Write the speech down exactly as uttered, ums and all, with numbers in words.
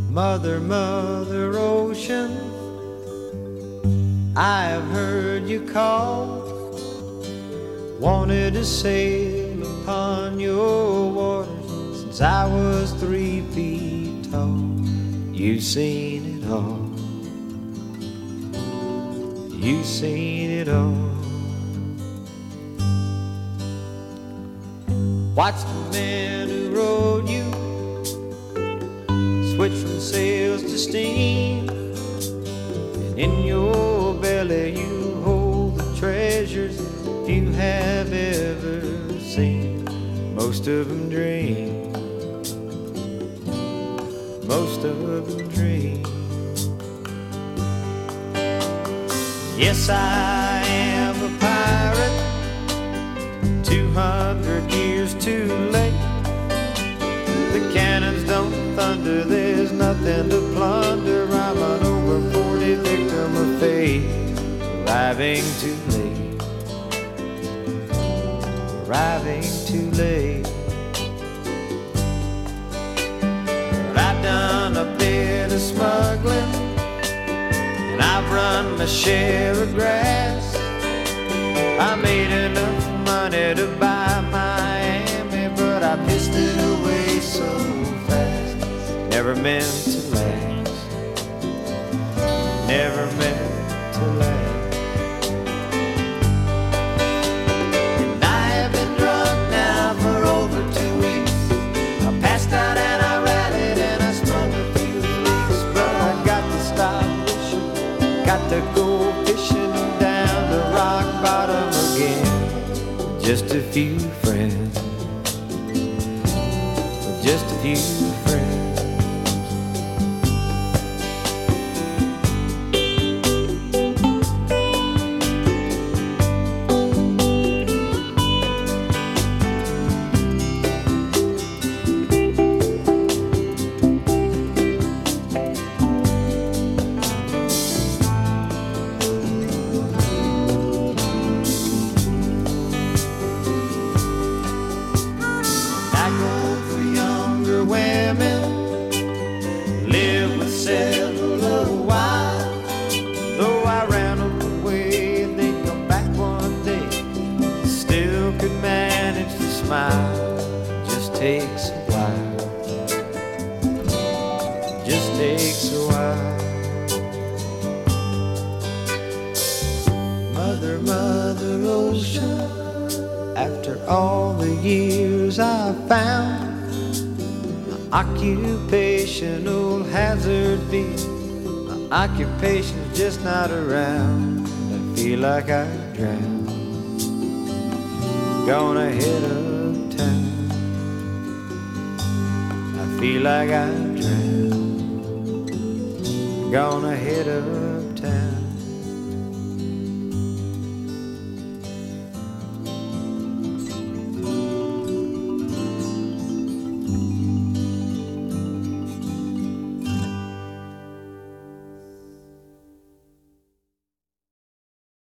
Mother, Mother Ocean, I have heard you call. Wanted to sail upon your waters since I was three feet tall. You've seen it all. You've seen it all. Watched the men who rode you switch from sails to steam, and in your belly you hold the treasures you have ever seen. Most of them dream, most of them dream. Yes, I am a pirate, two hundred years too late. The cannons don't thunder, there's nothing to plunder. I'm an over forty victim of fate, arriving too late, arriving too late. But I've done a bit of smuggling, and I've run my share of grass. I made enough money to buy Miami, but I pissed it away so fast. Never meant to last, never meant to last. And I have been drunk now for over two weeks. I passed out and I rallied and I sprung a few leaks, but I got to stop fishing, got to go fishing down the rock bottom again. Just a few friends, just a few friends. Just takes a while, just takes a while. Mother, Mother Ocean, after all the years I found my occupational hazard be. My occupation's just not around. I feel like I drown, gonna hit a feel like I drown, gonna hit her